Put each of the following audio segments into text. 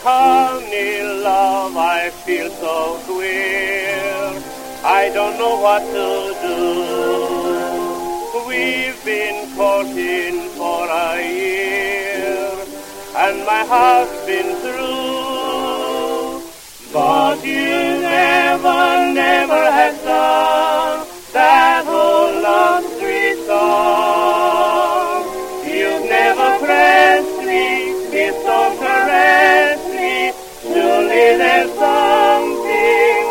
Honey, love, I feel so queer. I don't know what to do. We've been courting for a year, and my heart's been through. But you never had sung that whole love street song. You've never pressed me, kissed or caressed me. Surely there's something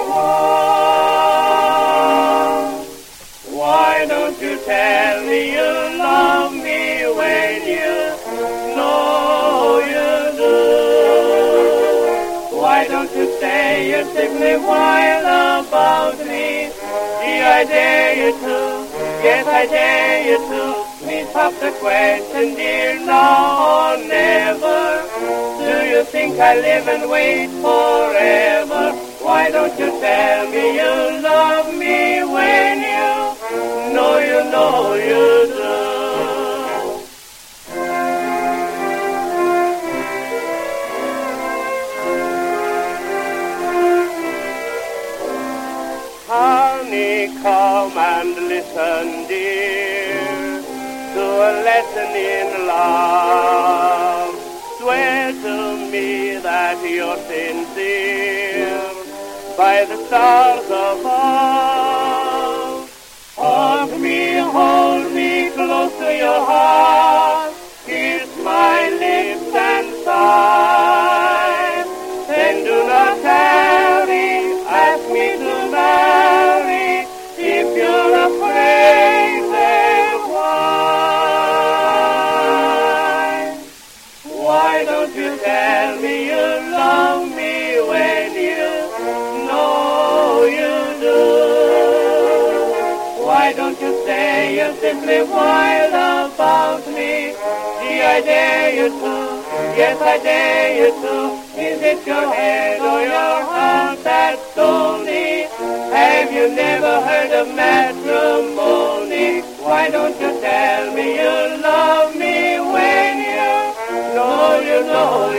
wrong. Why don't you tell me you love me when you know you do? Why don't you say you're simply wild about me? Gee, I dare you to, yes, I dare you to. Please stop the question, dear, now or never. Do you think I live and wait forever? Why don't you tell me you love me when you know you do? Honey, come and listen, dear, to a lesson in love. Swear to me that you're sincere by the stars above. Hug me, hold me close to your heart, kiss my lips and sigh. Then do not tarry, ask me to marry. If you're afraid, then why? Why don't you tell me you love me when you know you do? Why don't you say you're simply wild about me? Gee, I dare you to, yes, I dare you to. Is it your head or your heart that's stony? Have you never heard of matrimony? Why don't you tell me you love me when you know you